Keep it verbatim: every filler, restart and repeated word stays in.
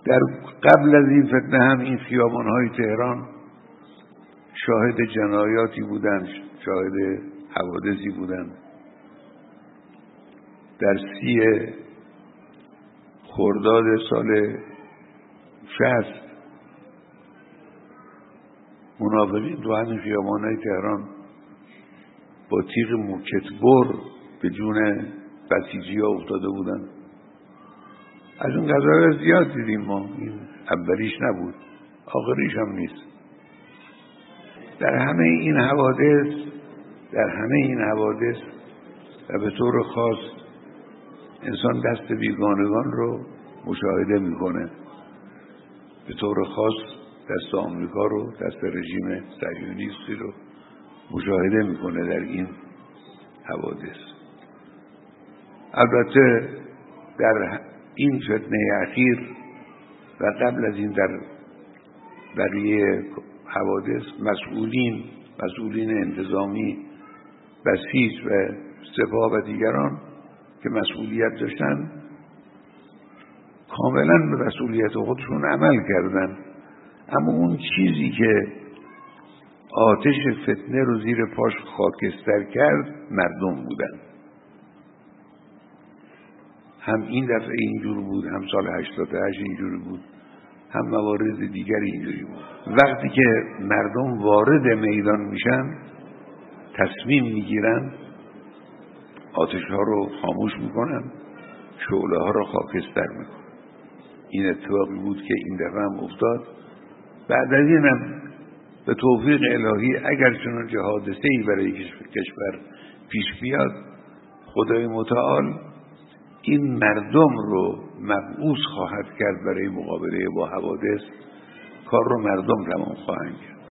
در قبل از این فتنه هم این خیابان‌های تهران شاهد جنایاتی بودند، شاهد حوادثی بودند. در سی خرداد سال شصت منافقین تو همین خیابان‌های تهران با تیغ موکتبر به جون بسیجی‌ها افتاده بودند. از اون قضایا زیاد دیدیم ما، این اولیش نبود، آخریش هم نیست. در همه این حوادث در همه این حوادث و به طور خاص انسان دست بیگانگان رو مشاهده میکنه، به طور خاص دست آمریکا رو، دست رژیم صهیونیستی رو مشاهده میکنه در این حوادث. البته در این فتنه اخیر و قبل از این در بقیه حوادث مسئولین مسئولین انتظامی، بسیج و سپاه و دیگران که مسئولیت داشتن کاملا به مسئولیت خودشون عمل کردن، اما اون چیزی که آتش فتنه رو زیر پاش خاکستر کرد مردم بودن. هم این دفعه اینجور بود، هم سال هشتاد و هشت اینجوری بود، هم موارد دیگر اینجوری بود. وقتی که مردم وارد میدان میشن، تصمیم میگیرن، آتش ها رو خاموش میکنن، شعله ها رو خاکستر میکنن. این اتفاقی بود که این دفعه هم افتاد. بعد از اینم به توفیق الهی اگر چنانچه حادثه‌ای برای کشور پیش بیاد، خدای متعال این مردم رو مبعوث خواهد کرد برای مقابله با حوادث. کار رو مردم تمام خواهند کرد.